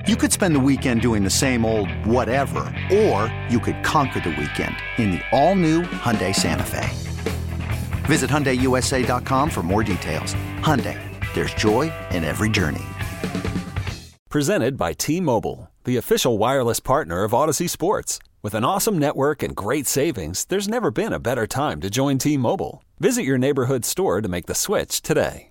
You could spend the weekend doing the same old whatever, or you could conquer the weekend in the all-new Hyundai Santa Fe. Visit HyundaiUSA.com for more details. Hyundai, there's joy in every journey. Presented by T-Mobile, the official wireless partner of Odyssey Sports. With an awesome network and great savings, there's never been a better time to join T-Mobile. Visit your neighborhood store to make the switch today.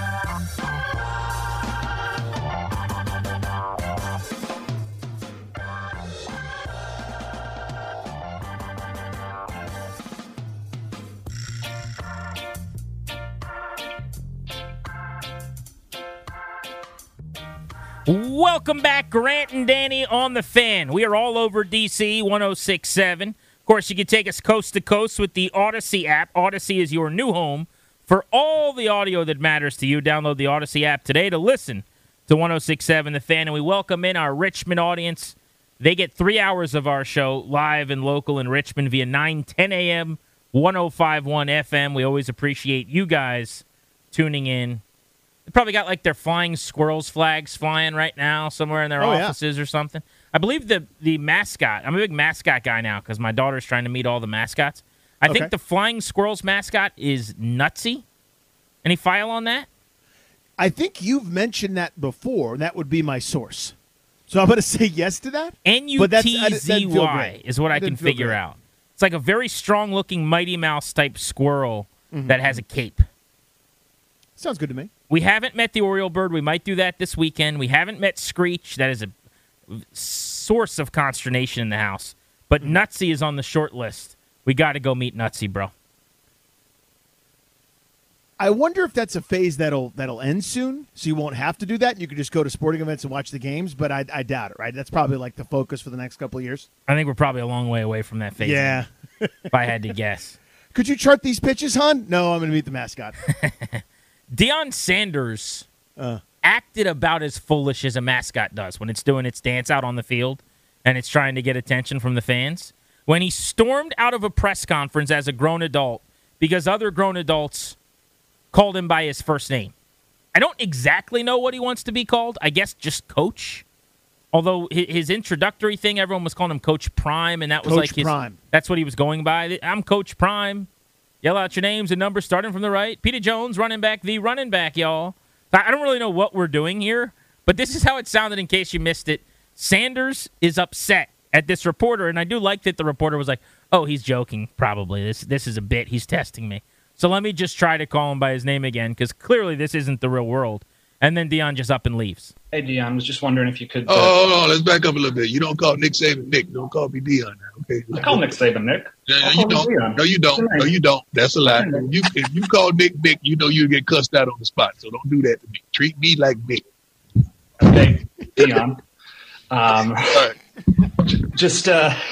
Welcome back, Grant and Danny on the Fan. We are all over DC 106.7. Of course, you can take us coast to coast with the Odyssey app. Odyssey is your new home for all the audio that matters to you. Download the Odyssey app today to listen to 106.7 The Fan. And we welcome in our Richmond audience. They get 3 hours of our show live and local in Richmond via 9:10 a.m., 105.1 FM. We always appreciate you guys tuning in. They probably got like their flying squirrels flags flying right now somewhere in their offices or something. I believe the mascot, I'm a big mascot guy now because my daughter's trying to meet all the mascots. I think the flying squirrels mascot is Nutsy. Any file on that? I think you've mentioned that before, and that would be my source. So I'm going to say yes to that. N-U-T-Z-Y is what I can figure out. It's like a very strong-looking Mighty Mouse type squirrel that has a cape. Sounds good to me. We haven't met the Oriole bird. We might do that this weekend. We haven't met Screech. That is a source of consternation in the house. But Nutsy is on the short list. We got to go meet Nutsy, bro. I wonder if that's a phase that'll end soon, so you won't have to do that. You can just go to sporting events and watch the games, but I doubt it, right? That's probably like the focus for the next couple of years. I think we're probably a long way away from that phase. Yeah. If I had to guess. Could you chart these pitches, hon? No, I'm going to meet the mascot. Deion Sanders acted about as foolish as a mascot does when it's doing its dance out on the field and it's trying to get attention from the fans. When he stormed out of a press conference as a grown adult because other grown adults called him by his first name. I don't exactly know what he wants to be called. I guess just Coach. Although his introductory thing, everyone was calling him Coach Prime, and that was Coach Prime. That's what he was going by. I'm Coach Prime. Yell out your names and numbers starting from the right. Peter Jones, running back, the running back, y'all. I don't really know what we're doing here, but this is how it sounded in case you missed it. Sanders is upset at this reporter, and I do like that the reporter was like, oh, he's joking, probably. This is a bit. He's testing me. So let me just try to call him by his name again, because clearly this isn't the real world. And then Deion just up and leaves. Hey, Deion, I was just wondering if you could... hold on. Let's back up a little bit. You don't call Nick Saban Nick. Don't call me Deion now, okay? I call Nick Saban Nick. You don't. No, you don't. No, you don't. That's a lie. If you call Nick Nick, you know you get cussed out on the spot. So don't do that to me. Treat me like Nick. Okay, Deion. Right. Just...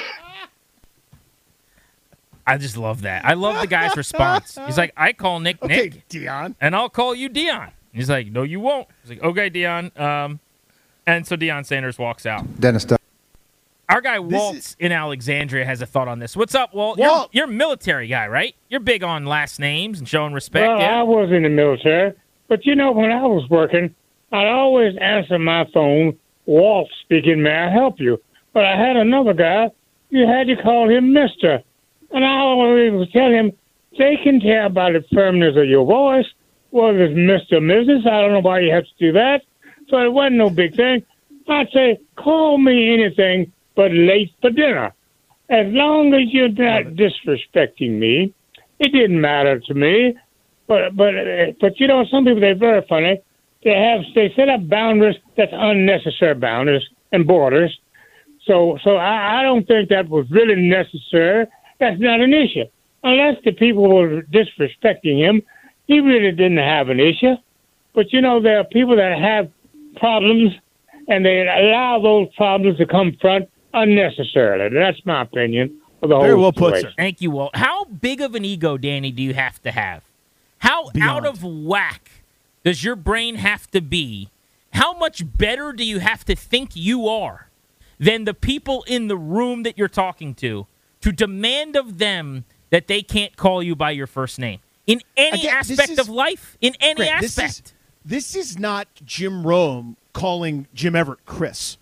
I just love that. I love the guy's response. He's like, I call Nick Nick. Deion. And I'll call you Deion. He's like, no, you won't. He's like, okay, Deion. And so Deion Sanders walks out. Dennis. Our guy Walt in Alexandria has a thought on this. What's up, Walt? You're a military guy, right? You're big on last names and showing respect. Well, yeah? I was in the military. But, when I was working, I'd always answer my phone, Walt speaking, may I help you? But I had another guy, you had to call him Mister. And I always tell him, they can tell by the firmness of your voice, whether it's Mr. or Mrs. I don't know why you have to do that. So it wasn't no big thing. I'd say, call me anything but late for dinner. As long as you're not disrespecting me, it didn't matter to me. But some people, they're very funny. They set up boundaries that's unnecessary boundaries and borders. So I don't think that was really necessary. That's not an issue. Unless the people were disrespecting him, he really didn't have an issue. But, there are people that have problems, and they allow those problems to come front unnecessarily. That's my opinion of the whole Very well situation. put, sir. Thank you, Walt. How big of an ego, Danny, do you have to have? How out of whack does your brain have to be? How much better do you have to think you are than the people in the room that you're talking to demand of them that they can't call you by your first name? In any aspect of life? In any aspect. This is not Jim Rome calling Jim Everett Chris.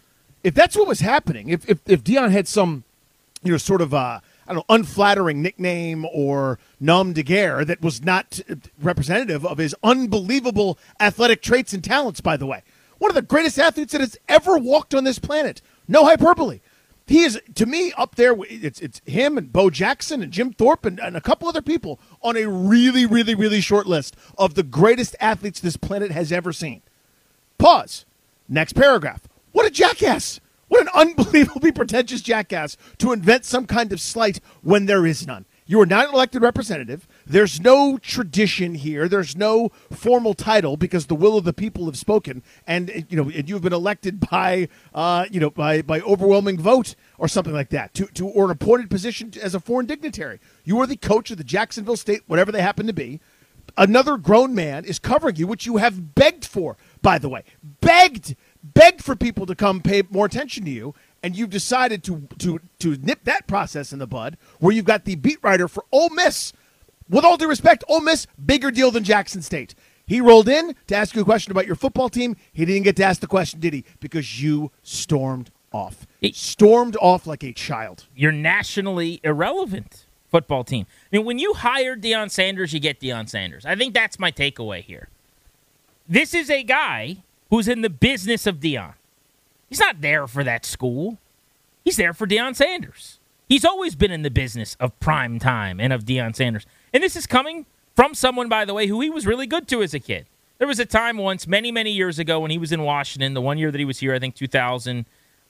if that's what was happening, if Deion had some, sort of unflattering nickname or nom de guerre that was not representative of his unbelievable athletic traits and talents, by the way. One of the greatest athletes that has ever walked on this planet. No hyperbole. He is, to me, up there. It's him and Bo Jackson and Jim Thorpe and a couple other people on a really, really, really short list of the greatest athletes this planet has ever seen. Pause. Next paragraph. What a jackass. What an unbelievably pretentious jackass to invent some kind of slight when there is none. You are not an elected representative. There's no tradition here. There's no formal title because the will of the people have spoken, and you've been elected by overwhelming vote or something like that or an appointed position as a foreign dignitary. You are the coach of the Jacksonville State, whatever they happen to be. Another grown man is covering you, which you have begged for, by the way, begged for people to come pay more attention to you. And you've decided to nip that process in the bud, where you've got the beat writer for Ole Miss. With all due respect, Ole Miss, bigger deal than Jackson State. He rolled in to ask you a question about your football team. He didn't get to ask the question, did he? Because you stormed off. Stormed off like a child. Your nationally irrelevant football team. I mean, when you hire Deion Sanders, you get Deion Sanders. I think that's my takeaway here. This is a guy who's in the business of Deion. He's not there for that school. He's there for Deion Sanders. He's always been in the business of prime time and of Deion Sanders. And this is coming from someone, by the way, who he was really good to as a kid. There was a time once, many, many years ago, when he was in Washington, the one year that he was here, I think 2000,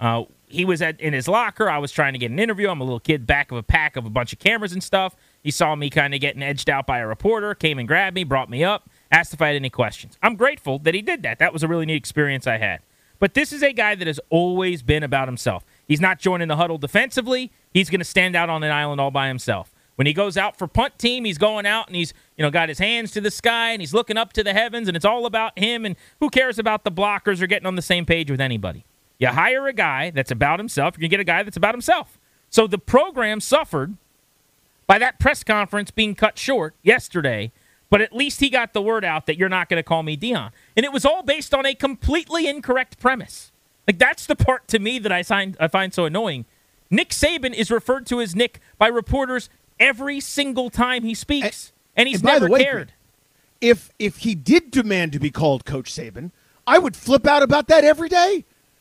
he was in his locker. I was trying to get an interview. I'm a little kid, back of a pack of a bunch of cameras and stuff. He saw me kind of getting edged out by a reporter, came and grabbed me, brought me up, asked if I had any questions. I'm grateful that he did that. That was a really neat experience I had. But this is a guy that has always been about himself. He's not joining the huddle defensively. He's going to stand out on an island all by himself. When he goes out for punt team, he's going out and he's got his hands to the sky and he's looking up to the heavens, and it's all about him, and who cares about the blockers or getting on the same page with anybody. You hire a guy that's about himself, you're going to get a guy that's about himself. So the program suffered by that press conference being cut short yesterday, but at least he got the word out that you're not going to call me Deion. And it was all based on a completely incorrect premise. Like, that's the part to me that I find so annoying. Nick Saban is referred to as Nick by reporters every single time he speaks, and he's never cared. If he did demand to be called Coach Saban, I would flip out about that every day.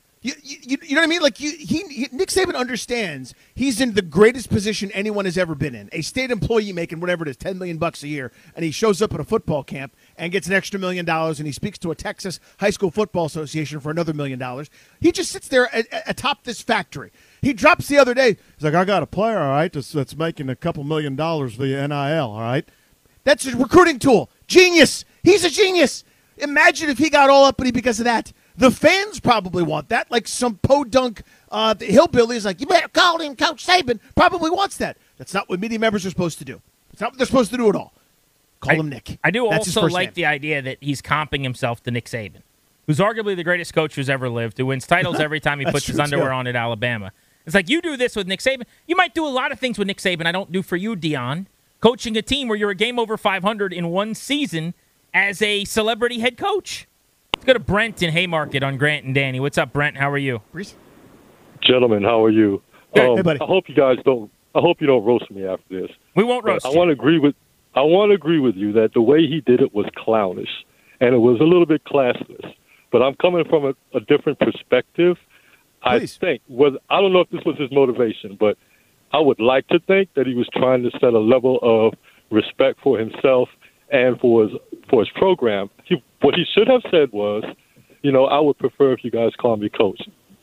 You know what I mean? Like, Nick Saban understands he's in the greatest position anyone has ever been in. A state employee making whatever it is, $10 million a year, and he shows up at a football camp and gets an extra $1 million, and he speaks to a Texas High School Football Association for another $1 million. He just sits there atop this factory. He drops the other day. He's like, I got a player, all right, that's making a couple $1 million via NIL, all right? That's a recruiting tool. Genius. He's a genius. Imagine if he got all uppity because of that. The fans probably want that. Like some podunk hillbilly is like, you better call him Coach Saban. Probably wants that. That's not what media members are supposed to do. It's not what they're supposed to do at all. Call him Nick. I do That's also like the idea that he's comping himself to Nick Saban, who's arguably the greatest coach who's ever lived, who wins titles every time he puts his underwear on at Alabama. It's like, you do this with Nick Saban. You might do a lot of things with Nick Saban I don't do for you, Deion. Coaching a team where you're a game over 500 in one season as a celebrity head coach. Let's go to Brent in Haymarket on Grant and Danny. What's up, Brent? How are you? Gentlemen, how are you? Hey, buddy. I hope you don't roast me after this. We won't roast you. I want to agree with you that the way he did it was clownish, and it was a little bit classless. But I'm coming from a different perspective. Please. I don't know if this was his motivation, but I would like to think that he was trying to set a level of respect for himself and for his program. What he should have said was, I would prefer if you guys call me coach.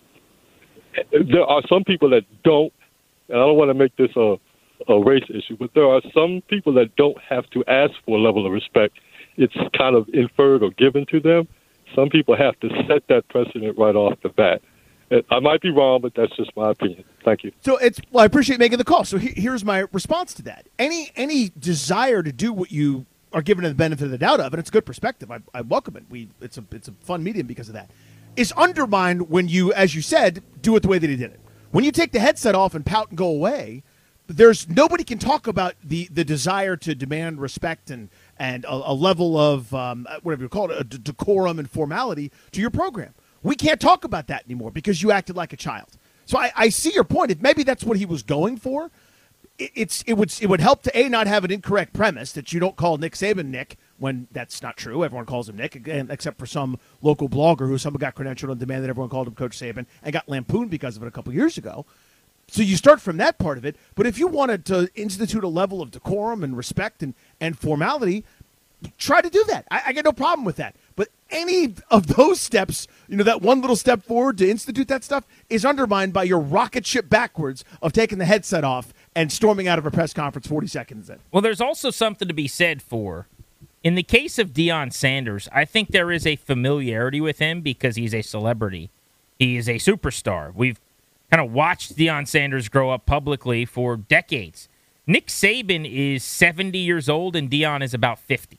There are some people that don't, and I don't want to make this a race issue, but there are some people that don't have to ask for a level of respect. It's kind of inferred or given to them. Some people have to set that precedent right off the bat. I might be wrong, but that's just my opinion. Thank you. So I appreciate making the call. So here's my response to that. Any desire to do what you are given the benefit of the doubt of, and it's a good perspective. I welcome it. It's a fun medium because of that. Is undermined when you, as you said, do it the way that he did it. When you take the headset off and pout and go away, there's nobody can talk about the desire to demand respect and a level of whatever you call it, a decorum and formality to your program. we can't talk about that anymore because you acted like a child. So I see your point. If maybe that's what he was going for, it would help to not have an incorrect premise that you don't call Nick Saban Nick when that's not true. Everyone calls him Nick, except for some local blogger who someone got credentialed and demanded everyone called him Coach Saban and got lampooned because of it a couple years ago. So you start from that part of it. But if you wanted to institute a level of decorum and respect and formality, try to do that. I get no problem with that. But any of those steps, that one little step forward to institute that stuff is undermined by your rocket ship backwards of taking the headset off and storming out of a press conference 40 seconds in. Well, there's also something to be said for, in the case of Deion Sanders, I think there is a familiarity with him because he's a celebrity. He is a superstar. We've kind of watched Deion Sanders grow up publicly for decades. Nick Saban is 70 years old and Deion is about 50.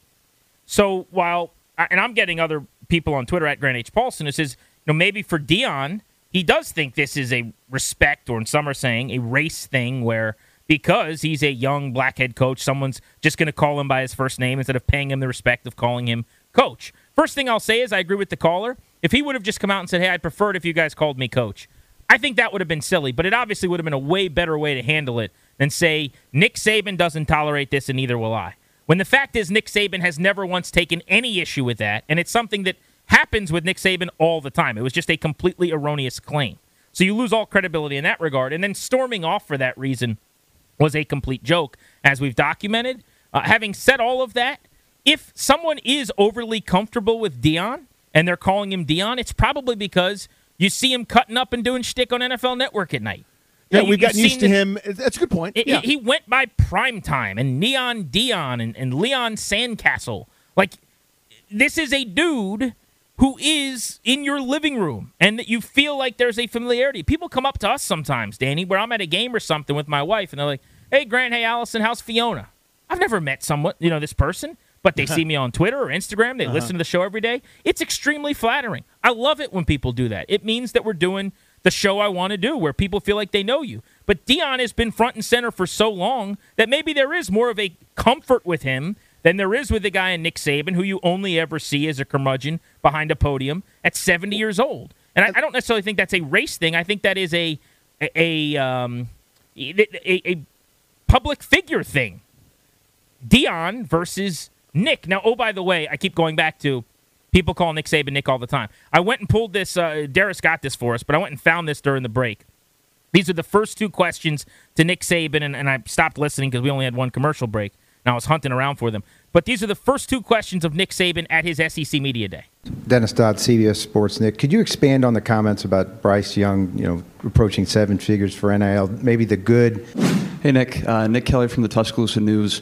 So while, and I'm getting other people on Twitter at Grant H. Paulson who says, maybe for Deion, he does think this is a respect, or in some are saying a race thing where because he's a young black head coach, someone's just going to call him by his first name instead of paying him the respect of calling him coach. First thing I'll say is I agree with the caller. If he would have just come out and said, hey, I'd prefer it if you guys called me coach, I think that would have been silly, but it obviously would have been a way better way to handle it than say, Nick Saban doesn't tolerate this and neither will I. When the fact is Nick Saban has never once taken any issue with that, and it's something that happens with Nick Saban all the time. It was just a completely erroneous claim. So you lose all credibility in that regard, and then storming off for that reason was a complete joke, as we've documented. Having said all of that, if someone is overly comfortable with Deion, and they're calling him Deion, it's probably because you see him cutting up and doing shtick on NFL Network at night. Yeah, we've gotten used to him. That's a good point. He went by Primetime and Neon Deion and Leon Sandcastle. Like, this is a dude who is in your living room and that you feel like there's a familiarity. People come up to us sometimes, Danny, where I'm at a game or something with my wife, and they're like, hey, Grant, hey, Allison, how's Fiona? I've never met someone, this person, but they see me on Twitter or Instagram. They listen to the show every day. It's extremely flattering. I love it when people do that. It means that we're doing the show I want to do, where people feel like they know you. But Deion has been front and center for so long that maybe there is more of a comfort with him than there is with a guy in Nick Saban, who you only ever see as a curmudgeon behind a podium at 70 years old. And I don't necessarily think that's a race thing. I think that is a public figure thing. Deion versus Nick. Now, oh, by the way, I keep going back to people call Nick Saban Nick all the time. I went and pulled this. Darius got this for us, but I went and found this during the break. These are the first two questions to Nick Saban, and I stopped listening because we only had one commercial break, and I was hunting around for them. But these are the first two questions of Nick Saban at his SEC Media Day. Dennis Dodd, CBS Sports. Nick, could you expand on the comments about Bryce Young, approaching seven figures for NIL, maybe the good? Hey, Nick. Nick Kelly from the Tuscaloosa News.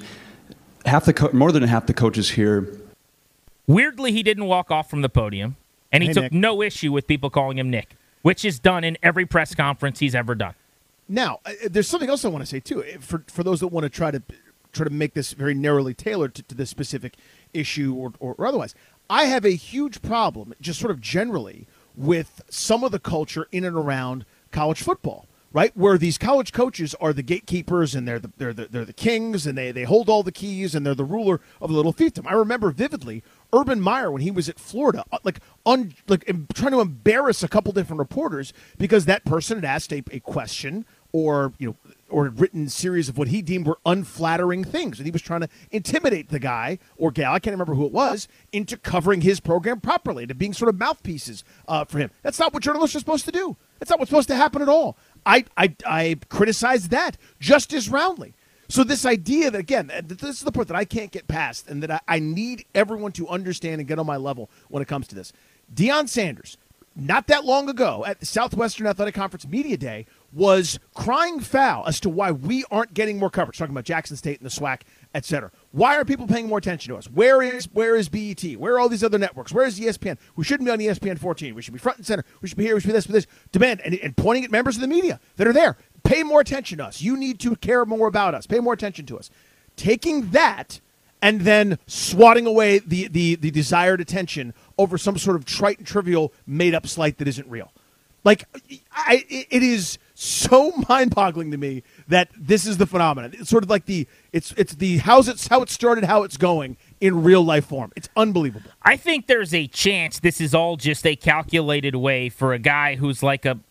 More than half the coaches here. Weirdly, he didn't walk off from the podium, and he took Nick. no issue with people calling him Nick, which is done in every press conference he's ever done. Now, there's something else I want to say, too, for those that want to try to make this very narrowly tailored to this specific issue or otherwise. I have a huge problem, just sort of generally, with some of the culture in and around college football. Right, where these college coaches are the gatekeepers and they're the kings and they hold all the keys and they're the ruler of the little fiefdom. I remember vividly Urban Meyer when he was at Florida, trying to embarrass a couple different reporters because that person had asked a question or had written a series of what he deemed were unflattering things, and he was trying to intimidate the guy or gal, I can't remember who it was, into covering his program properly, to being sort of mouthpieces for him. That's not what journalists are supposed to do. That's not what's supposed to happen at all. I criticize that just as roundly. So this idea that, again, this is the part that I can't get past and that I need everyone to understand and get on my level when it comes to this. Deion Sanders, not that long ago at the Southwestern Athletic Conference Media Day, was crying foul as to why we aren't getting more coverage, talking about Jackson State and the SWAC, et cetera. Why are people paying more attention to us? Where is BET? Where are all these other networks? Where is ESPN? We shouldn't be on ESPN 14. We should be front and center. We should be here. We should be this. Demand and pointing at members of the media that are there. Pay more attention to us. You need to care more about us. Pay more attention to us. Taking that and then swatting away the desired attention over some sort of trite and trivial made-up slight that isn't real. Like, it is so mind-boggling to me that this is the phenomenon. It's sort of like it's how it started, how it's going in real life form. It's unbelievable. I think there's a chance this is all just a calculated way for a guy who's like a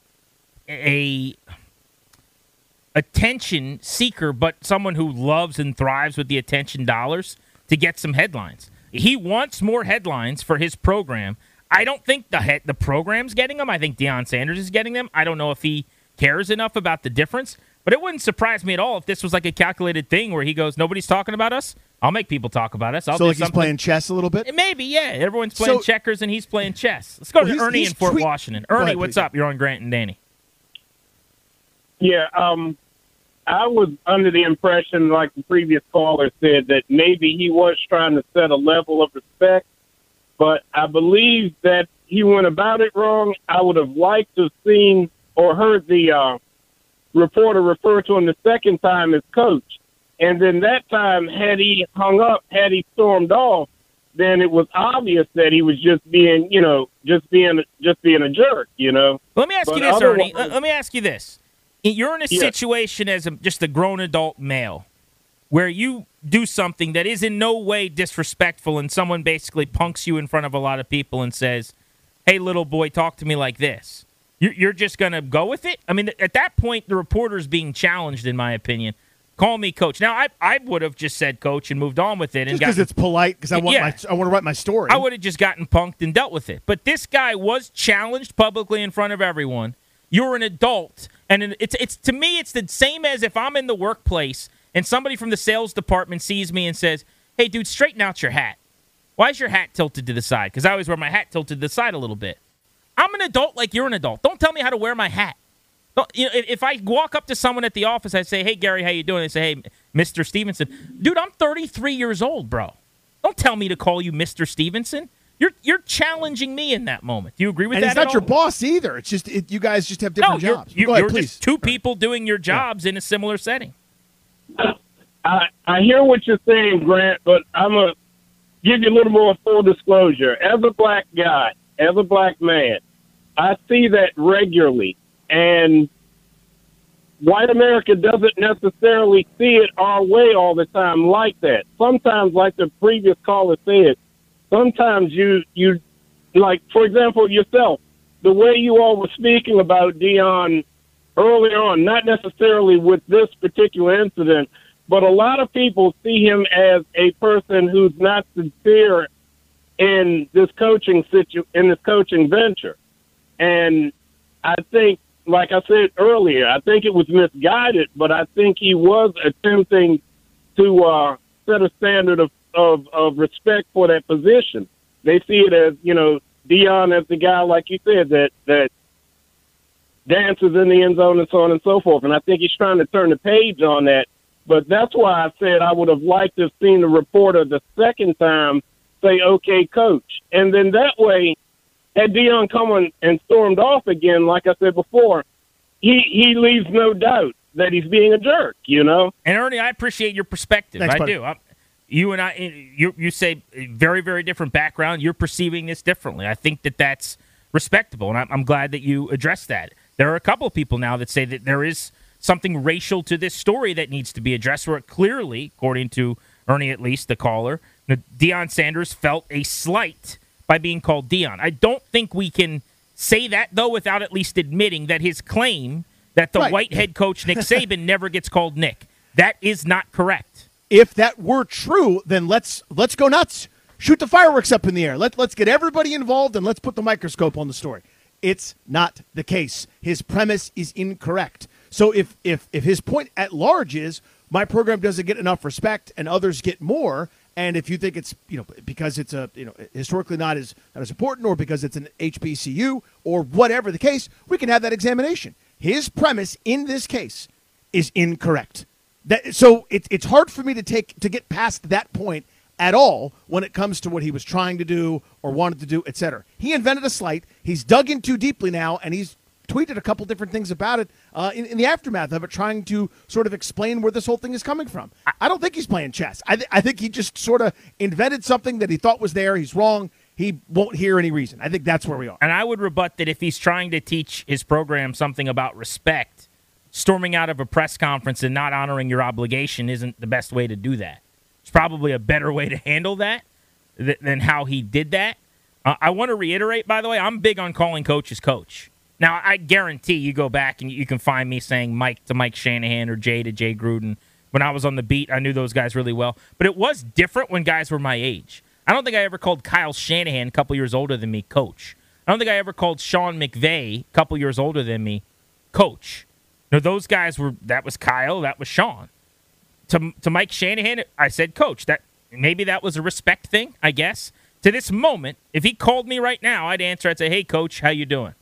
attention seeker, but someone who loves and thrives with the attention dollars to get some headlines. He wants more headlines for his program. I don't think the program's getting them. I think Deion Sanders is getting them. I don't know if he cares enough about the difference, but it wouldn't surprise me at all if this was like a calculated thing where he goes, nobody's talking about us. I'll make people talk about us. I'll so do like something. He's playing chess a little bit? Maybe, yeah. Everyone's playing checkers and he's playing chess. Let's go to Ernie in Fort Washington. Ernie, what's up? You're on Grant and Danny. Yeah, I was under the impression, like the previous caller said, that maybe he was trying to set a level of respect, but I believe that he went about it wrong. I would have liked to have seen or heard the reporter refer to him the second time as coach. And then that time, had he hung up, had he stormed off, then it was obvious that he was just being, just being a jerk, Let me ask you this, Ernie. Let me ask you this. You're in a situation as just a grown adult male where you do something that is in no way disrespectful and someone basically punks you in front of a lot of people and says, hey, little boy, talk to me like this. You're just going to go with it? I mean, at that point, the reporter's being challenged, in my opinion. Call me coach. Now, I would have just said coach and moved on with it. Just because it's polite, because I want to write my story. I would have just gotten punked and dealt with it. But this guy was challenged publicly in front of everyone. You're an adult, and it's to me, it's the same as if I'm in the workplace and somebody from the sales department sees me and says, hey, dude, straighten out your hat. Why is your hat tilted to the side? Because I always wear my hat tilted to the side a little bit. I'm an adult like you're an adult. Don't tell me how to wear my hat. If I walk up to someone at the office, I say, hey, Gary, how you doing? They say, hey, Mr. Stevenson. Dude, I'm 33 years old, bro. Don't tell me to call you Mr. Stevenson. You're challenging me in that moment. Do you agree with that? And he's not your boss either. It's just you guys just have different jobs. Go ahead, please. Just two people doing your jobs in a similar setting. I hear what you're saying, Grant, but I'm going to give you a little more full disclosure. As a black guy, as a black man, I see that regularly. And white America doesn't necessarily see it our way all the time like that. Sometimes, like the previous caller said, sometimes you like, for example, yourself, the way you all were speaking about Deion earlier on, not necessarily with this particular incident, but a lot of people see him as a person who's not sincere in this coaching venture. And I think, like I said earlier, I think it was misguided, but I think he was attempting to set a standard of respect for that position. They see it as, Deion as the guy, like you said, that dances in the end zone and so on and so forth. And I think he's trying to turn the page on that. But that's why I said I would have liked to have seen the reporter the second time say, okay, coach. And then that way, had Deion come and stormed off again, like I said before, he leaves no doubt that he's being a jerk, And Ernie, I appreciate your perspective. Thanks, I buddy. do. You and I, you say a very, very different background. You're perceiving this differently. I think that's respectable, and I'm glad that you addressed that. There are a couple of people now that say that there is something racial to this story that needs to be addressed, where clearly, according to Ernie at least, the caller, Deion Sanders felt a slight by being called Deion. I don't think we can say that, though, without at least admitting that his claim that the white head coach, Nick Saban, never gets called Nick. That is not correct. If that were true, then let's go nuts. Shoot the fireworks up in the air. Let's get everybody involved, and let's put the microscope on the story. It's not the case. His premise is incorrect. So if his point at large is my program doesn't get enough respect and others get more, and if you think it's because it's historically not as important, or because it's an HBCU or whatever the case, we can have that examination. His premise in this case is incorrect. So it's hard for me to get past that point at all when it comes to what he was trying to do or wanted to do, etc. He invented a slight. He's dug in too deeply now, and he's tweeted a couple different things about it in the aftermath of it, trying to sort of explain where this whole thing is coming from. I don't think he's playing chess. I think he just sort of invented something that he thought was there. He's wrong. He won't hear any reason. I think that's where we are. And I would rebut that if he's trying to teach his program something about respect, storming out of a press conference and not honoring your obligation isn't the best way to do that. probably a better way to handle that than how he did that. I want to reiterate, by the way, I'm big on calling coaches coach. Now, I guarantee you go back and you can find me saying Mike to Mike Shanahan or Jay to Jay Gruden. When I was on the beat, I knew those guys really well. But it was different when guys were my age. I don't think I ever called Kyle Shanahan, a couple years older than me, coach. I don't think I ever called Sean McVay, a couple years older than me, coach. No, those guys that was Kyle, that was Sean. To Mike Shanahan, I said coach. Maybe that was a respect thing, I guess. To this moment, if he called me right now, I'd answer. I'd say, hey, coach, how you doing?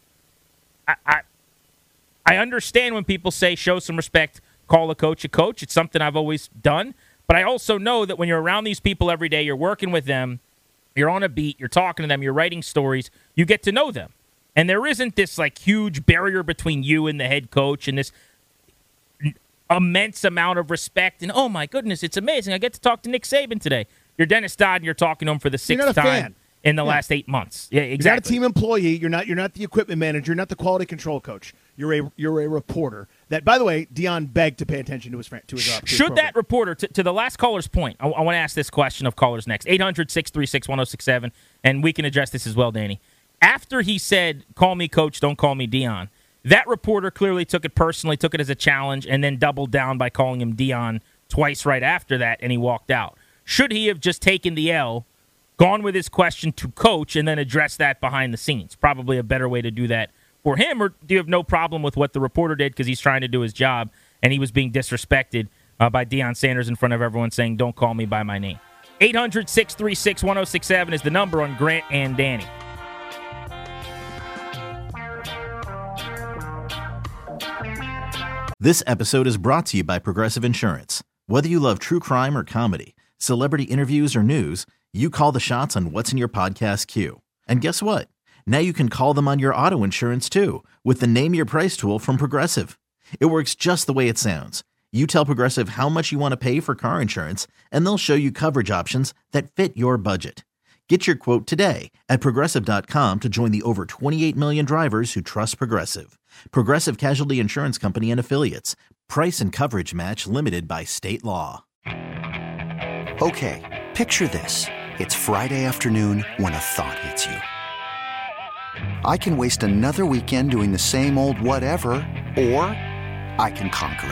I understand when people say show some respect, call a coach a coach. It's something I've always done. But I also know that when you're around these people every day, you're working with them, you're on a beat, you're talking to them, you're writing stories, you get to know them. And there isn't this like huge barrier between you and the head coach and this immense amount of respect. And, oh, my goodness, it's amazing. I get to talk to Nick Saban today. You're Dennis Dodd, and you're talking to him for the sixth time in the last 8 months. Yeah, exactly. You're not a team employee. You're not the equipment manager. You're not the quality control coach. You're a reporter. That, by the way, Deion begged to pay attention to his Should that reporter, to the last caller's point, I want to ask this question of callers next. 800-636-1067, and we can address this as well, Danny. After he said, call me coach, don't call me Deion, that reporter clearly took it personally, took it as a challenge, and then doubled down by calling him Deion twice right after that, and he walked out. Should he have just taken the L, gone with his question to coach, and then addressed that behind the scenes? Probably a better way to do that for him, or do you have no problem with what the reporter did because he's trying to do his job and he was being disrespected by Deion Sanders in front of everyone saying, don't call me by my name? 800-636-1067 is the number on Grant and Danny. This episode is brought to you by Progressive Insurance. Whether you love true crime or comedy, celebrity interviews or news, you call the shots on what's in your podcast queue. And guess what? Now you can call them on your auto insurance too with the Name Your Price tool from Progressive. It works just the way it sounds. You tell Progressive how much you want to pay for car insurance, and they'll show you coverage options that fit your budget. Get your quote today at Progressive.com to join the over 28 million drivers who trust Progressive. Progressive Casualty Insurance Company and Affiliates. Price and coverage match limited by state law. Okay, picture this. It's Friday afternoon when a thought hits you. I can waste another weekend doing the same old whatever, or I can conquer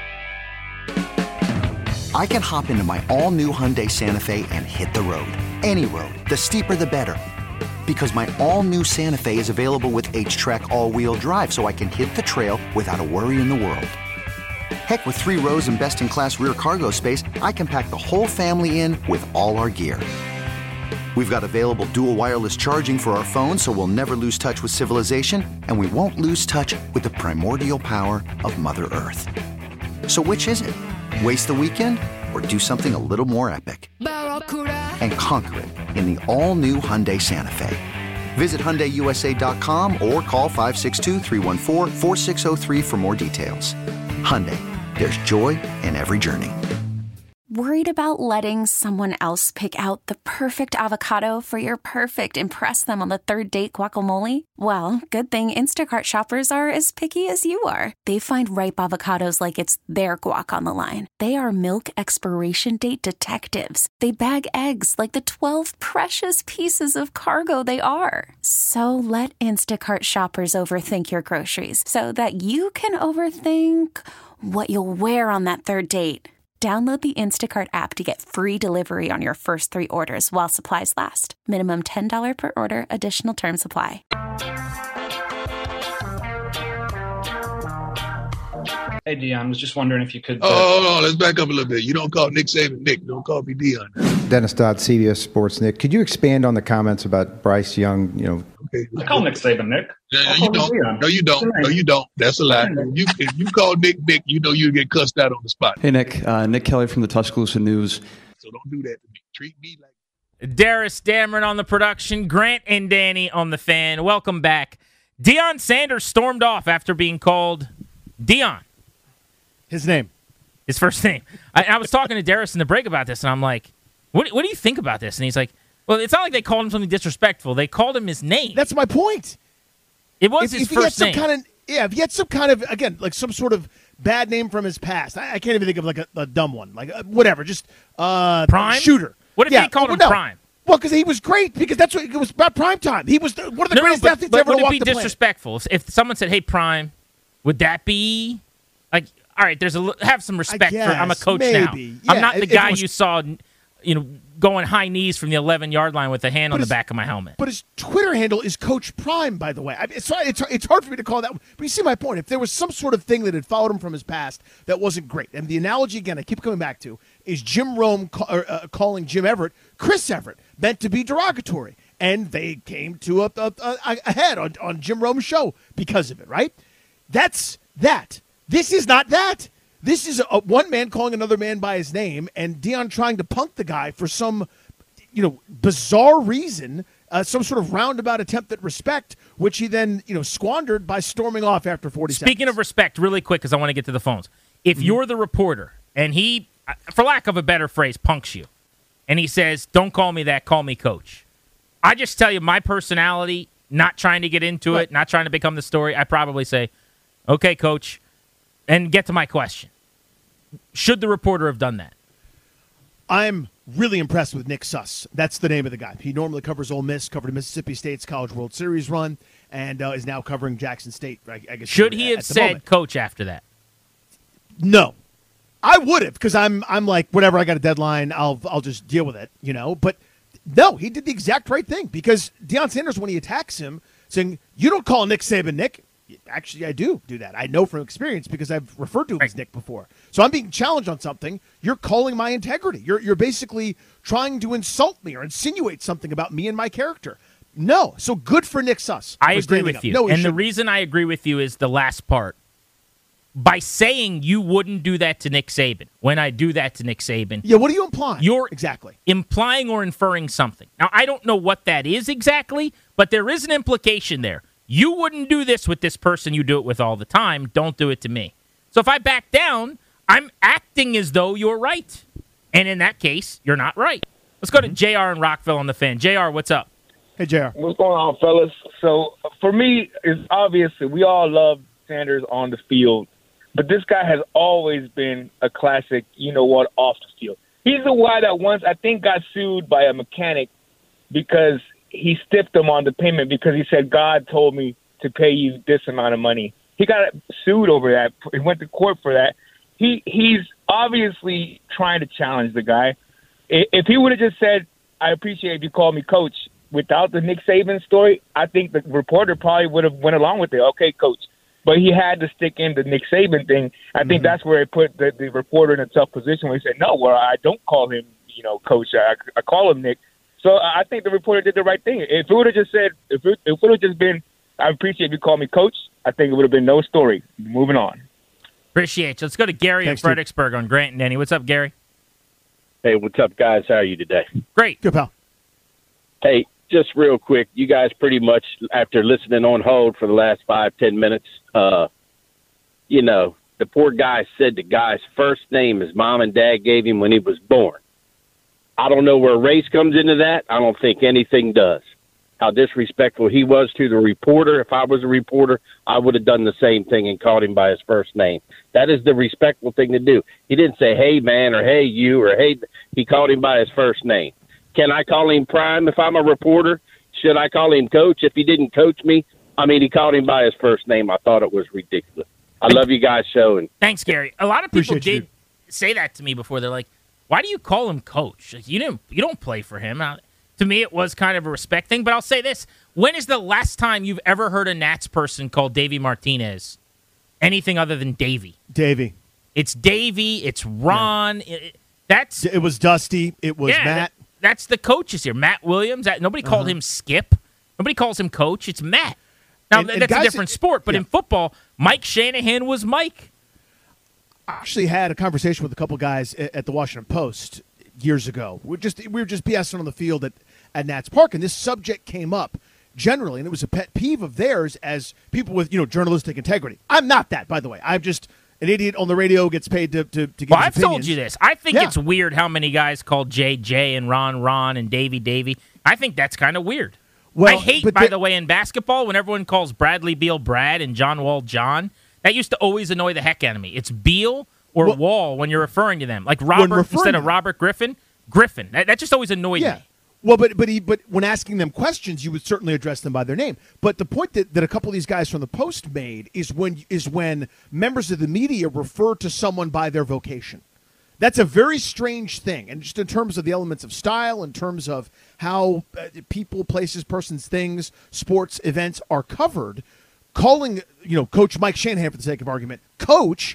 it. I can hop into my all-new Hyundai Santa Fe and hit the road. Any road. The steeper, the better. Because my all-new Santa Fe is available with H-Track all-wheel drive, so I can hit the trail without a worry in the world. Heck, with 3 rows and best-in-class rear cargo space, I can pack the whole family in with all our gear. We've got available dual wireless charging for our phones, so we'll never lose touch with civilization, and we won't lose touch with the primordial power of Mother Earth. So which is it? Waste the weekend or do something a little more epic? And conquer it in the all-new Hyundai Santa Fe. Visit HyundaiUSA.com or call 562-314-4603 for more details. Hyundai, there's joy in every journey. Worried about letting someone else pick out the perfect avocado for your perfect impress them on the third date guacamole? Well, good thing Instacart shoppers are as picky as you are. They find ripe avocados like it's their guac on the line. They are milk expiration date detectives. They bag eggs like the 12 precious pieces of cargo they are. So let Instacart shoppers overthink your groceries so that you can overthink what you'll wear on that third date. Download the Instacart app to get free delivery on your first 3 orders while supplies last. Minimum $10 per order. Additional terms apply. Hey, Deion, I was just wondering if you could... hold on. Let's back up a little bit. You don't call Nick Saban Nick. Don't call me Deion. Dennis Dodd, CBS Sports. Nick, could you expand on the comments about Bryce Young? Okay. I call Nick Saban Nick. You don't. No, you don't. No, you don't. That's a lie. If you call Nick Nick, you know you get cussed out on the spot. Hey, Nick. Nick Kelly from the Tuscaloosa News. So don't do that to me. Treat me like... Darius Dameron on the production. Grant and Danny on the fan. Welcome back. Deion Sanders stormed off after being called Deion. His name. His first name. I was talking to Darius in the break about this, and I'm like, what do you think about this? And he's like, well, it's not like they called him something disrespectful. They called him his name. That's my point. It was his first name. If he had some kind of, again, like some sort of bad name from his past. I can't even think of like a dumb one, like whatever. Just Prime Shooter. What if they called him Prime? Well, because he was great. Because that's what it was about. Prime time. He was one of the greatest athletes ever to walk the planet. Would it be disrespectful if someone said, "Hey, Prime"? Would that be like, all right? Have some respect for. I'm a coach now. Yeah, I'm not the guy you saw, going high knees from the 11-yard line with a hand on the back of my helmet. But his Twitter handle is Coach Prime, by the way. It's hard for me to call that. But you see my point. If there was some sort of thing that had followed him from his past that wasn't great, and the analogy again I keep coming back to is Jim Rome calling Jim Everett Chris Everett, meant to be derogatory, and they came to a head on Jim Rome's show because of it. Right? That's that. This is not that. This is one man calling another man by his name, and Deion trying to punk the guy for some, bizarre reason, some sort of roundabout attempt at respect, which he then, squandered by storming off after 40 seconds. Speaking of respect, really quick, because I want to get to the phones. If you're the reporter, and he, for lack of a better phrase, punks you, and he says, "Don't call me that, call me coach." I just tell you, my personality, not trying to get into it, not trying to become the story, I probably say, "Okay, coach." And get to my question. Should the reporter have done that? I'm really impressed with Nick Suss. That's the name of the guy. He normally covers Ole Miss, covered Mississippi State's College World Series run, and is now covering Jackson State. I guess. Should he have said coach after that? No. I would have, because I'm like, whatever, I got a deadline, I'll just deal with it, But no, he did the exact right thing, because Deion Sanders, when he attacks him, saying, "You don't call Nick Saban Nick." Actually, I do that. I know from experience because I've referred to him as Nick before. So I'm being challenged on something. You're calling my integrity. You're basically trying to insult me or insinuate something about me and my character. No. So good for Nick Suss. I agree with you. And the reason I agree with you is the last part. By saying you wouldn't do that to Nick Saban, when I do that to Nick Saban. Yeah, what are you implying? You're exactly implying or inferring something. Now, I don't know what that is exactly, but there is an implication there. You wouldn't do this with this person you do it with all the time. Don't do it to me. So if I back down, I'm acting as though you're right. And in that case, you're not right. Let's go to JR in Rockville on the Fan. JR, what's up? Hey, JR. What's going on, fellas? So for me, it's obvious that we all love Sanders on the field. But this guy has always been a classic, off the field. He's the guy that once, I think, got sued by a mechanic because he stiffed him on the payment because he said, "God told me to pay you this amount of money." He got sued over that. He went to court for that. He's obviously trying to challenge the guy. If he would have just said, "I appreciate if you call me coach," without the Nick Saban story, I think the reporter probably would have went along with it. Okay, coach. But he had to stick in the Nick Saban thing. I think that's where it put the reporter in a tough position where he said, "No, well, I don't call him, coach. I call him Nick." So I think the reporter did the right thing. If it would have just said, if it would have just been, "I appreciate if you call me coach," I think it would have been no story. Moving on. Appreciate you. Let's go to Gary in Fredericksburg on Grant and Denny. What's up, Gary? Hey, what's up, guys? How are you today? Great. Good, pal. Hey, just real quick, you guys pretty much, after listening on hold for the last 5-10 minutes, the poor guy said the guy's first name his mom and dad gave him when he was born. I don't know where race comes into that. I don't think anything does. How disrespectful he was to the reporter. If I was a reporter, I would have done the same thing and called him by his first name. That is the respectful thing to do. He didn't say, "Hey, man," or "Hey, you," or "Hey." He called him by his first name. Can I call him Prime if I'm a reporter? Should I call him Coach if he didn't coach me? I mean, he called him by his first name. I thought it was ridiculous. I love you guys' show. And thanks, Gary. A lot of people did say that to me before. They're like, "Why do you call him Coach? You don't play for him." To me, it was kind of a respect thing. But I'll say this: when is the last time you've ever heard a Nats person call Davey Martinez anything other than Davey? Davey. It's Davey. It's Ron. Yeah. It was Dusty. It was Matt. That's the coaches here. Matt Williams. Nobody called him Skip. Nobody calls him Coach. It's Matt. Now, that's a different sport. But in football, Mike Shanahan was Mike. I actually had a conversation with a couple guys at the Washington Post years ago. We were just BSing on the field at Nats Park, and this subject came up generally, and it was a pet peeve of theirs as people with journalistic integrity. I'm not that, by the way. I'm just an idiot on the radio gets paid to give his I've opinions. told you this. I think it's weird how many guys call Jay and Ron and Davey. I think that's kind of weird. Well, I hate, by the way, in basketball when everyone calls Bradley Beal Brad and John Wall John. That used to always annoy the heck out of me. It's Beal or Wall when you're referring to them. Like Robert instead of Robert Griffin. Griffin. That just always annoyed me. Well, but when asking them questions, you would certainly address them by their name. But the point that a couple of these guys from the Post made is when members of the media refer to someone by their vocation. That's a very strange thing. And just in terms of the elements of style, in terms of how people, places, persons, things, sports, events are covered, calling, Coach Mike Shanahan, for the sake of argument, Coach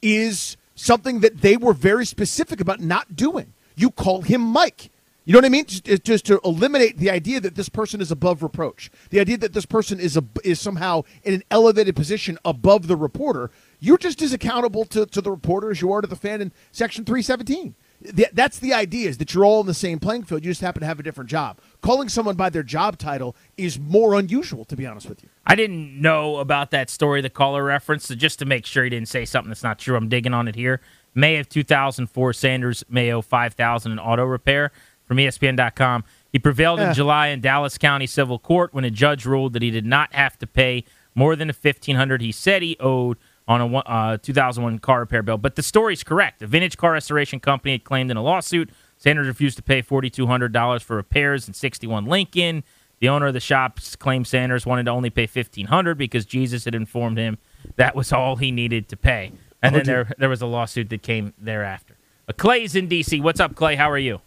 is something that they were very specific about not doing. You call him Mike. You know what I mean? Just to eliminate the idea that this person is above reproach, the idea that this person is somehow in an elevated position above the reporter. You're just as accountable to the reporter as you are to the fan in Section 317. That's the idea, is that you're all in the same playing field. You just happen to have a different job. Calling someone by their job title is more unusual, to be honest with you. I didn't know about that story the caller referenced, so just to make sure he didn't say something that's not true, I'm digging on it here. May of 2004, Sanders may owe $5,000 in auto repair. From ESPN.com, he prevailed in July in Dallas County Civil Court when a judge ruled that he did not have to pay more than the $1,500 he said he owed on a 2001 car repair bill. But the story's correct. The Vintage Car Restoration Company had claimed in a lawsuit Sanders refused to pay $4,200 for repairs in 61 Lincoln. The owner of the shop claimed Sanders wanted to only pay $1,500 because Jesus had informed him that was all he needed to pay. And then there was a lawsuit that came thereafter. Clay's in D.C. What's up, Clay? How are you?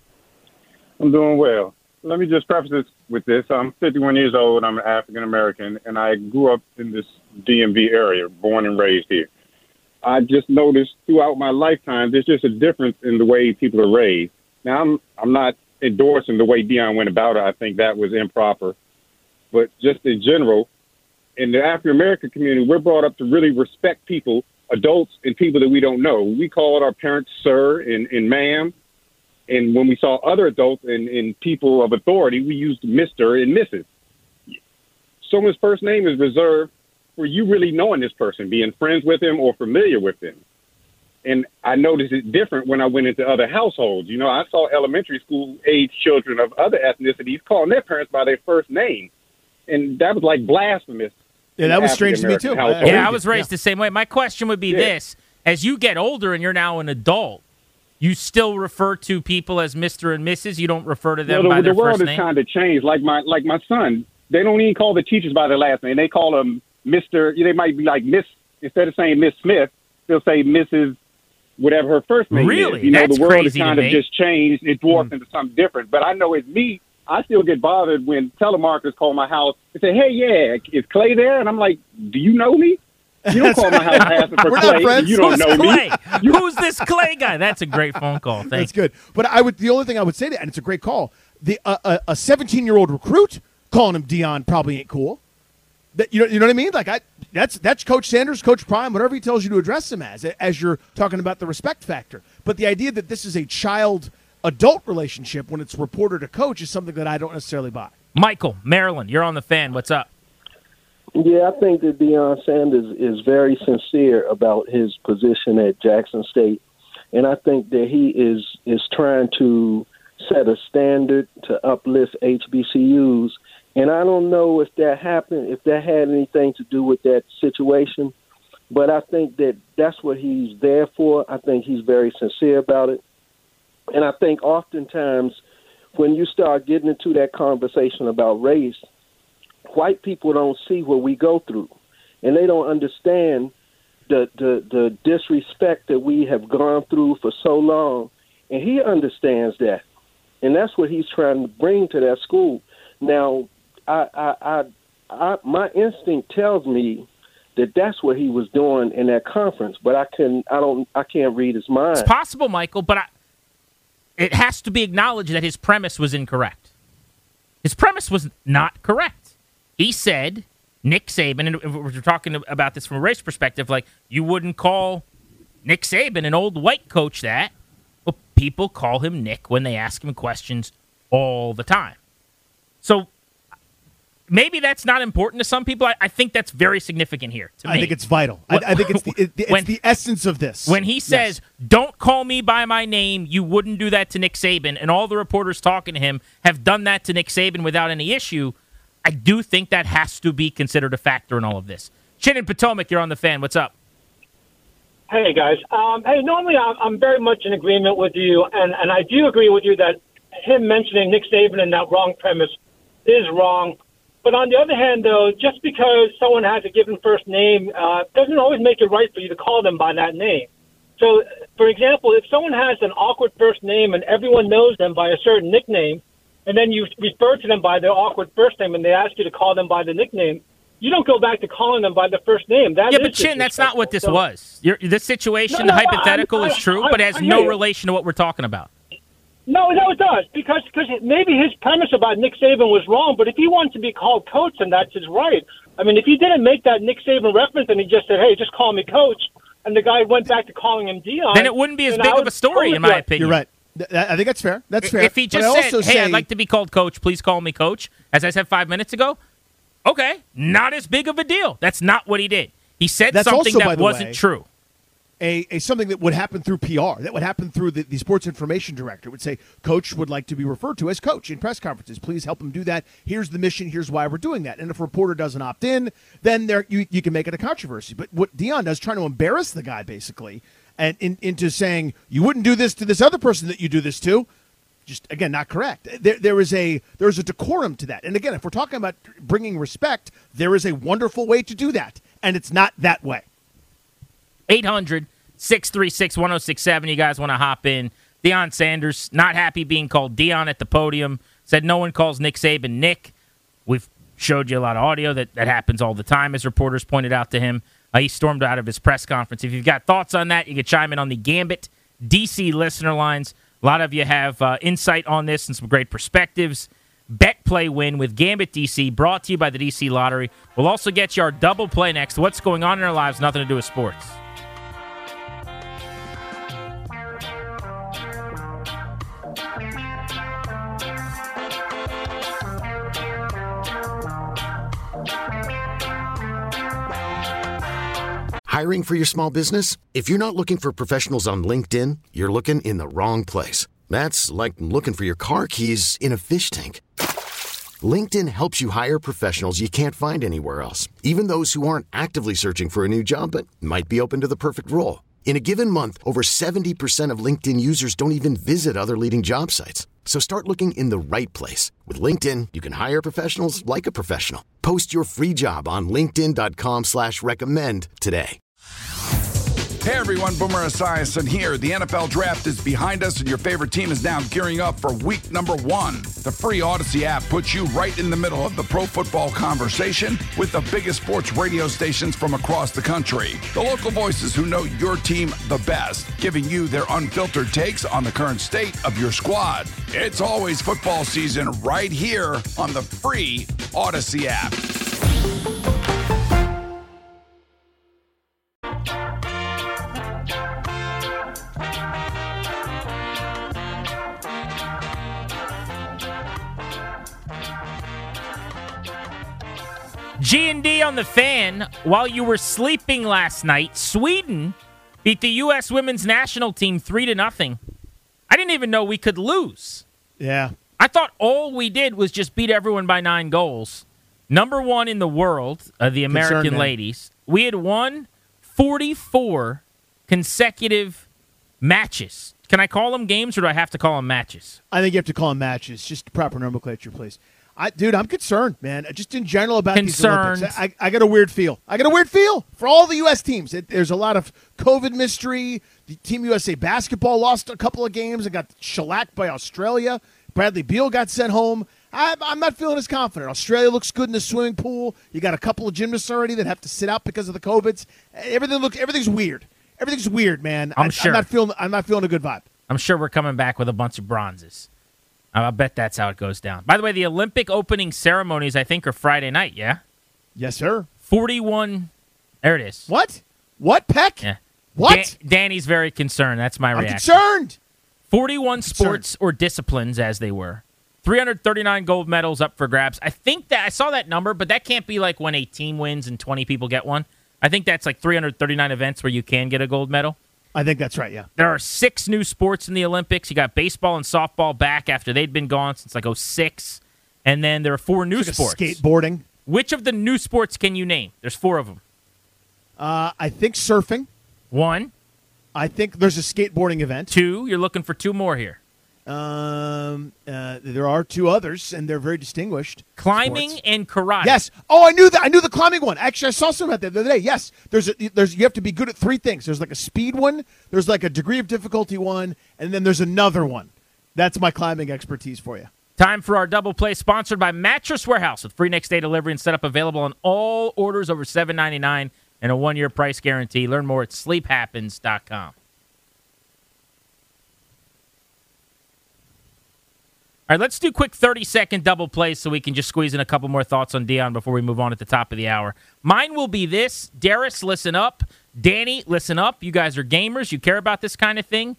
I'm doing well. Let me just preface this with this. I'm 51 years old. I'm an African-American, and I grew up in this DMV area, born and raised here. I just noticed throughout my lifetime, there's just a difference in the way people are raised. Now, I'm not endorsing the way Deion went about it. I think that was improper. But just in general, in the African-American community, we're brought up to really respect people, adults and people that we don't know. We called our parents sir and ma'am. And when we saw other adults and people of authority, we used Mr. and Mrs. Someone's first name is reserved for you really knowing this person, being friends with him or familiar with him. And I noticed it different when I went into other households. I saw elementary school age children of other ethnicities calling their parents by their first name. And that was like blasphemous. Yeah, that was strange to me too. I was raised the same way. My question would be this. As you get older and you're now an adult, you still refer to people as Mr. and Mrs.? You don't refer to them by their first name? The world has kind of changed. Like my son, they don't even call the teachers by their last name. They call them Mr. They might be like Miss. Instead of saying Miss Smith, they'll say Mrs. whatever her first name is. Really? That's the world has crazy kind to of me. just changed. It dwarfed into something different. But I know it's me. I still get bothered when telemarketers call my house and say, hey, is Clay there? And I'm like, do you know me? You don't call my house asking for Clay. You don't know Clay? me. Who's this Clay guy? That's a great phone call. That's good. But the only thing I would say to that, and it's a great call, a 17-year-old recruit calling him Deion probably ain't cool. You know what I mean? Like that's Coach Sanders, Coach Prime, whatever he tells you to address him as you're talking about the respect factor. But the idea that this is a child-adult relationship when it's reporter to coach is something that I don't necessarily buy. Michael, Maryland, you're on the Fan. What's up? Yeah, I think that Deion Sanders is very sincere about his position at Jackson State, and I think that he is trying to set a standard to uplift HBCUs. And I don't know if that happened, if that had anything to do with that situation, but I think that that's what he's there for. I think he's very sincere about it. And I think oftentimes when you start getting into that conversation about race, white people don't see what we go through, and they don't understand the disrespect that we have gone through for so long. And he understands that, and that's what he's trying to bring to that school. Now, my instinct tells me that that's what he was doing in that conference, but I can't read his mind. It's possible, Michael, but it has to be acknowledged that his premise was incorrect. His premise was not correct. He said Nick Saban, and if we're talking about this from a race perspective, like you wouldn't call Nick Saban, an old white coach, that. Well, people call him Nick when they ask him questions all the time. So maybe that's not important to some people. I think that's very significant here to me. I think it's vital. I think it's the essence of this. When he says, don't call me by my name, you wouldn't do that to Nick Saban, and all the reporters talking to him have done that to Nick Saban without any issue, I do think that has to be considered a factor in all of this. Chin and Potomac, you're on the Fan. What's up? Hey, guys. Hey, normally I'm very much in agreement with you, and I do agree with you that him mentioning Nick Saban in that wrong premise is wrong. But on the other hand, though, just because someone has a given first name doesn't always make it right for you to call them by that name. So, for example, if someone has an awkward first name and everyone knows them by a certain nickname, and then you refer to them by their awkward first name and they ask you to call them by the nickname, you don't go back to calling them by the first name. That but Chin, that's not what this was. This situation, the hypothetical is true, but has no relation to what we're talking about. No, it does, because maybe his premise about Nick Saban was wrong, but if he wants to be called coach, then that's his right. I mean, if he didn't make that Nick Saban reference and he just said, hey, just call me coach, and the guy went back to calling him Dion, then it wouldn't be as big of a story, in my opinion. You're right. I think that's fair. That's fair. If he just said, hey, I'd like to be called coach, please call me coach, as I said 5 minutes ago, okay, not as big of a deal. That's not what he did. He said something that wasn't true. Something that would happen through PR, that would happen through the sports information director, would say, Coach would like to be referred to as coach in press conferences. Please help him do that. Here's the mission. Here's why we're doing that. And if a reporter doesn't opt in, then you can make it a controversy. But what Dion does, trying to embarrass the guy, basically, and into saying, you wouldn't do this to this other person that you do this to, just, again, not correct. There is a decorum to that. And again, if we're talking about bringing respect, there is a wonderful way to do that. And it's not that way. 800-636-1067. You guys want to hop in. Deion Sanders, not happy being called Dion at the podium. Said no one calls Nick Saban Nick. We've showed you a lot of audio that happens all the time, as reporters pointed out to him. He stormed out of his press conference. If you've got thoughts on that, you can chime in on the Gambit DC listener lines. A lot of you have insight on this and some great perspectives. Bet, play, win with Gambit DC, brought to you by the DC Lottery. We'll also get you our double play next. What's going on in our lives, nothing to do with sports. Hiring for your small business? If you're not looking for professionals on LinkedIn, you're looking in the wrong place. That's like looking for your car keys in a fish tank. LinkedIn helps you hire professionals you can't find anywhere else, even those who aren't actively searching for a new job but might be open to the perfect role. In a given month, over 70% of LinkedIn users don't even visit other leading job sites. So start looking in the right place. With LinkedIn, you can hire professionals like a professional. Post your free job on linkedin.com/recommend today. Hey everyone, Boomer Esiason here. The NFL Draft is behind us and your favorite team is now gearing up for week number 1. The free Odyssey app puts you right in the middle of the pro football conversation with the biggest sports radio stations from across the country. The local voices who know your team the best, giving you their unfiltered takes on the current state of your squad. It's always football season right here on the free Odyssey app. G&D on the Fan. While you were sleeping last night, Sweden beat the U.S. women's national team 3-0. I didn't even know we could lose. Yeah. I thought all we did was just beat everyone by 9 goals. Number 1 in the world, the American ladies. We had won 44 consecutive matches. Can I call them games, or do I have to call them matches? I think you have to call them matches. Just proper nomenclature, please. Dude, I'm concerned, man. Just in general about these Olympics. I got a weird feel. For all the U.S. teams. There's a lot of COVID mystery. The Team USA basketball lost a couple of games and got shellacked by Australia. Bradley Beal got sent home. I'm not feeling as confident. Australia looks good in the swimming pool. You got a couple of gymnasts already that have to sit out because of the COVIDs. Everything's weird. Everything's weird, man. I'm sure. I'm not feeling a good vibe. I'm sure we're coming back with a bunch of bronzes. I bet that's how it goes down. By the way, the Olympic opening ceremonies, I think, are Friday night, yeah? Yes, sir. 41. There it is. What, Peck? Yeah. What? Danny's very concerned. That's my reaction. I'm concerned. 41 sports or disciplines, as they were. 339 gold medals up for grabs. I think that I saw that number, but that can't be like when a team wins and 20 people get one. I think that's like 339 events where you can get a gold medal. I think that's right, yeah. There are 6 new sports in the Olympics. You got baseball and softball back after they'd been gone since like 2006. And then there are 4 new sports. Skateboarding. Which of the new sports can you name? There's 4 of them. I think surfing. 1. I think there's a skateboarding event. 2. You're looking for 2 more here. There are 2 others, and they're very distinguished. Climbing sports. and karate. Yes. Oh, I knew that. I knew the climbing one. Actually, I saw some about that the other day. Yes. There's you have to be good at 3 things. There's like a speed one. There's like a degree of difficulty one, and then there's another one. That's my climbing expertise for you. Time for our double play, sponsored by Mattress Warehouse with free next day delivery and setup available on all orders over $7.99 and a 1-year price guarantee. Learn more at sleephappens.com. All right, let's do quick 30-second double plays so we can just squeeze in a couple more thoughts on Deion before we move on at the top of the hour. Mine will be this. Darius, listen up. Danny, listen up. You guys are gamers. You care about this kind of thing.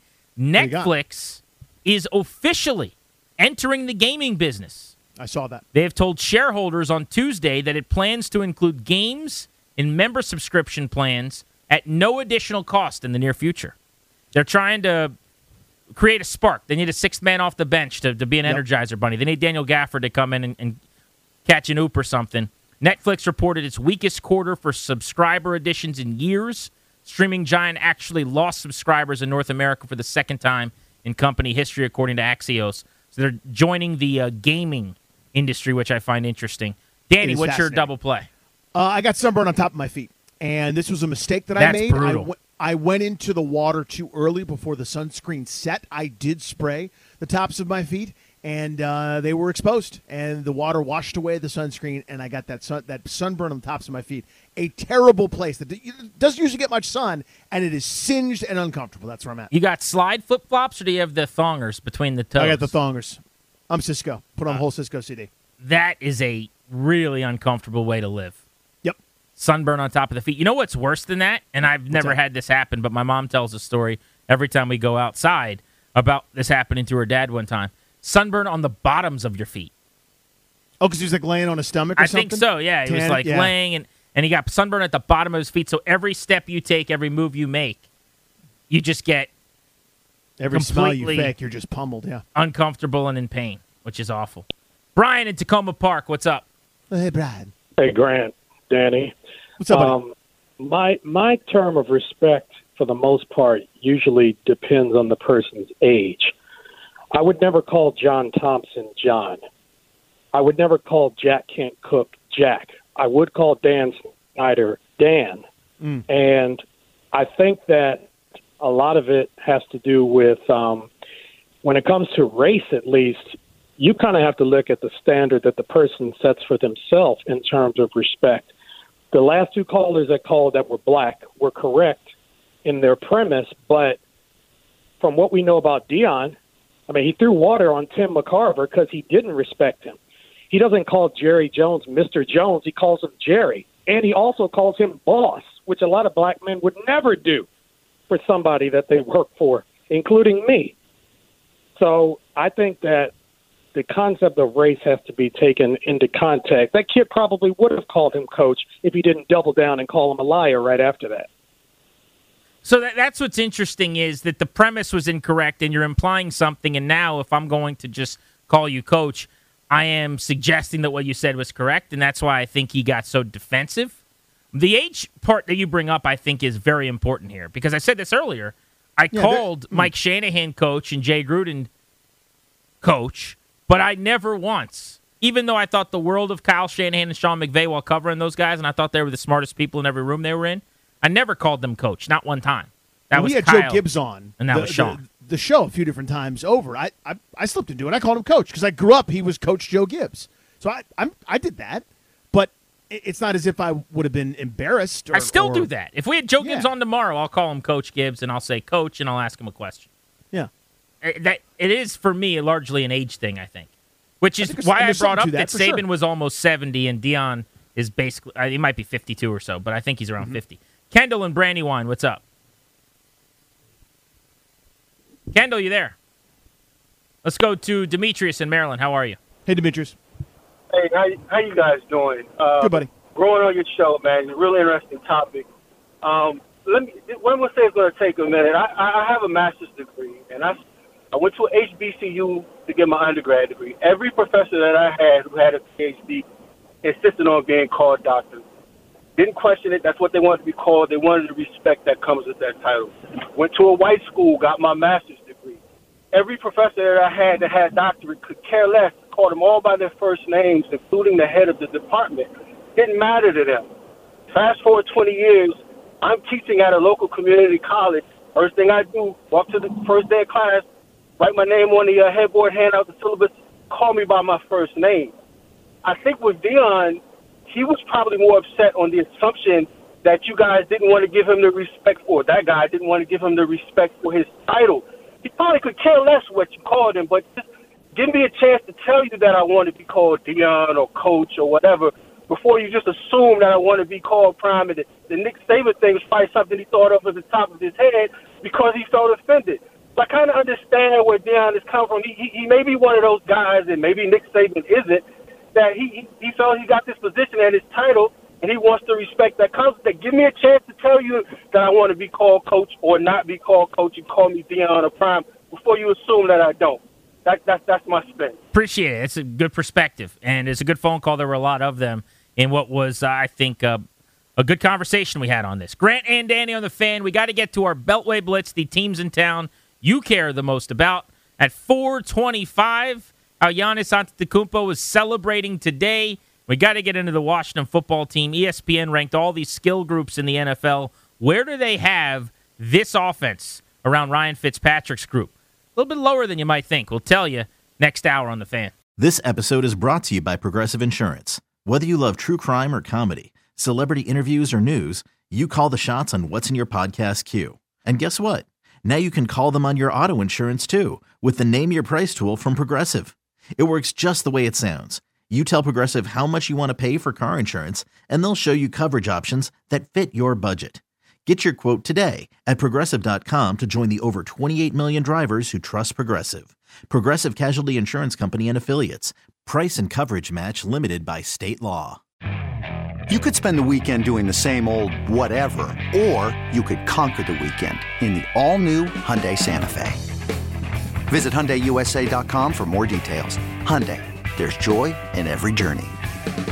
Netflix is officially entering the gaming business. I saw that. They have told shareholders on Tuesday that it plans to include games in member subscription plans at no additional cost in the near future. They're trying to create a spark. They need a 6th man off the bench to be an Energizer Bunny. They need Daniel Gafford to come in and catch an oop or something. Netflix reported its weakest quarter for subscriber additions in years. Streaming giant actually lost subscribers in North America for the 2nd time in company history, according to Axios. So they're joining the gaming industry, which I find interesting. Danny, what's your double play? I got sunburn on top of my feet, and this was a mistake that I made. Brutal. I went into the water too early before the sunscreen set. I did spray the tops of my feet, and they were exposed, and the water washed away the sunscreen, and I got that sunburn on the tops of my feet. A terrible place that doesn't usually get much sun, and it is singed and uncomfortable. That's where I'm at. You got slide flip-flops, or do you have the thongers between the toes? I got the thongers. I'm Cisco. Put on a whole Cisco CD. That is a really uncomfortable way to live. Yep. Sunburn on top of the feet. You know what's worse than that? And I've never had this happen, but my mom tells a story every time we go outside about this happening to her dad one time. Sunburn on the bottoms of your feet. Oh, because he was like laying on his stomach or something? I think so, yeah. He was like laying, and he got sunburn at the bottom of his feet. So every step you take, every move you make, you just get every smile you fake, you're just pummeled, uncomfortable and in pain, which is awful. Brian in Tacoma Park, what's up? Hey, Brian. Hey, Grant, Danny. What's up, buddy? My term of respect, for the most part, usually depends on the person's age. I would never call John Thompson John. I would never call Jack Kent Cook Jack. I would call Dan Snyder Dan. And I think that a lot of it has to do with, when it comes to race at least, you kind of have to look at the standard that the person sets for themselves in terms of respect. The last 2 callers that called that were black were correct in their premise, but from what we know about Deion, I mean, he threw water on Tim McCarver because he didn't respect him. He doesn't call Jerry Jones Mr. Jones. He calls him Jerry. And he also calls him boss, which a lot of black men would never do for somebody that they work for, including me. So I think that the concept of race has to be taken into context. That kid probably would have called him coach if he didn't double down and call him a liar right after that. So that's what's interesting is that the premise was incorrect and you're implying something, and now if I'm going to just call you coach, I am suggesting that what you said was correct, and that's why I think he got so defensive. The age part that you bring up, I think, is very important here, because I said this earlier. I called Mike Shanahan coach and Jay Gruden coach, but I never once, even though I thought the world of Kyle Shanahan and Sean McVay while covering those guys, and I thought they were the smartest people in every room they were in, I never called them coach, not one time. That was we had Kyle, Joe Gibbs on, and that was Sean. The show a few different times over. I slipped into it. I called him coach because I grew up. He was Coach Joe Gibbs, so I did that. But it's not as if I would have been embarrassed. I still do that. If we had Joe Gibbs on tomorrow, I'll call him Coach Gibbs and I'll say coach and I'll ask him a question. Yeah, that it is for me largely an age thing. I think, which is why I brought up that Saban was almost 70 and Deion is basically he might be 52 or so, but I think he's around 50. Kendall and Brandywine, what's up? Kendall, you there? Let's go to Demetrius in Maryland. How are you? Hey, Demetrius. Hey, how you guys doing? Good, buddy. Growing on your show, man. Really interesting topic. What I'm going to say is going to take a minute. I have a master's degree, and I went to HBCU to get my undergrad degree. Every professor that I had who had a PhD insisted on being called doctor. Didn't question it. That's what they wanted to be called. They wanted the respect that comes with that title. Went to a white school, got my master's degree. Every professor that I had that had doctorate could care less, called them all by their first names, including the head of the department. Didn't matter to them. Fast forward 20 years, I'm teaching at a local community college. First thing I do, walk to the first day of class, write my name on the headboard, hand out the syllabus, call me by my first name. I think with Deion, he was probably more upset on the assumption that you guys didn't want to give him the respect for. That guy didn't want to give him the respect for his title. He probably could care less what you called him, but just give me a chance to tell you that I want to be called Deion or Coach or whatever before you just assume that I want to be called Prime. And the Nick Saban thing was probably something he thought of at the top of his head because he felt offended. So I kind of understand where Deion is coming from. He may be one of those guys, and maybe Nick Saban isn't, that he felt he got this position and his title, and he wants the respect that comes with that. Give me a chance to tell you that I want to be called Coach or not be called Coach and call me Deion or Prime before you assume that I don't. That's my spin. Appreciate it. It's a good perspective, and it's a good phone call. There were a lot of them in what was, I think, a good conversation we had on this. Grant and Danny on the Fan. We got to get to our Beltway Blitz, the teams in town you care the most about. At 4:25, how Giannis Antetokounmpo was celebrating today. We got to get into the Washington football team. ESPN ranked all these skill groups in the NFL. Where do they have this offense around Ryan Fitzpatrick's group? A little bit lower than you might think. We'll tell you next hour on The Fan. This episode is brought to you by Progressive Insurance. Whether you love true crime or comedy, celebrity interviews or news, you call the shots on what's in your podcast queue. And guess what? Now you can call them on your auto insurance too with the Name Your Price tool from Progressive. It works just the way it sounds. You tell Progressive how much you want to pay for car insurance, and they'll show you coverage options that fit your budget. Get your quote today at Progressive.com to join the over 28 million drivers who trust Progressive. Progressive Casualty Insurance Company and Affiliates. Price and coverage match limited by state law. You could spend the weekend doing the same old whatever, or you could conquer the weekend in the all-new Hyundai Santa Fe. Visit HyundaiUSA.com for more details. Hyundai, there's joy in every journey.